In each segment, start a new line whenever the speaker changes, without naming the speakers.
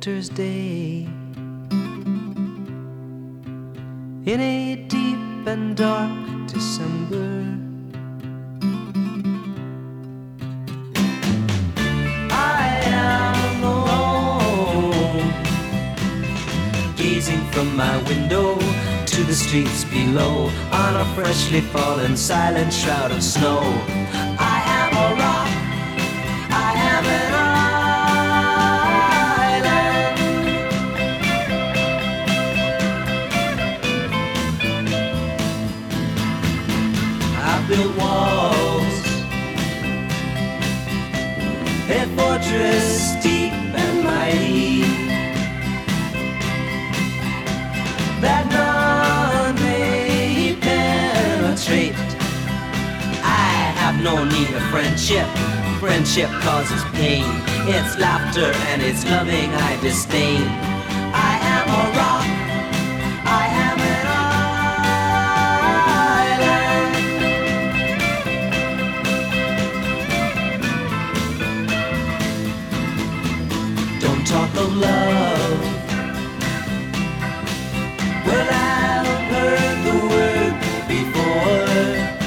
winter's day. In a deep and dark December, I am alone, gazing from my window to the streets below, on a freshly fallen silent shroud of snow. I am a rock, I am an island. I built walls, a fortress deep and mighty, that none may penetrate. I have no need of friendship. Friendship causes pain. It's laughter and it's loving I disdain. I am a rock, I am an island. Don't talk of love. Well, I've heard the word before.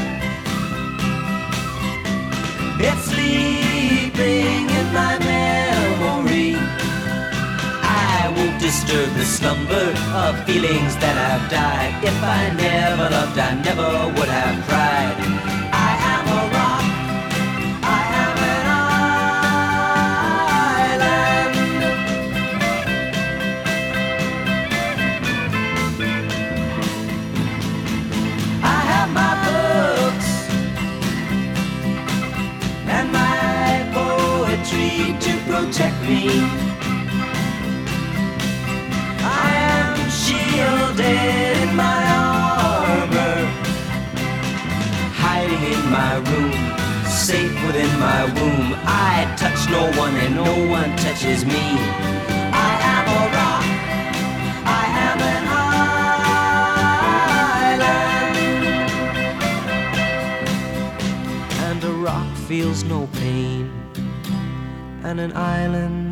It's sleeping in my memory. I won't disturb the slumber of feelings that have died. If I never loved, I never would have cried. I am a rock, I am an island. I have my books and my poetry to protect me. I am shielded in my armor, hiding in my room, safe within my womb. I touch no one and no one touches me. I am a rock, I am an island. And a rock feels no pain, and an island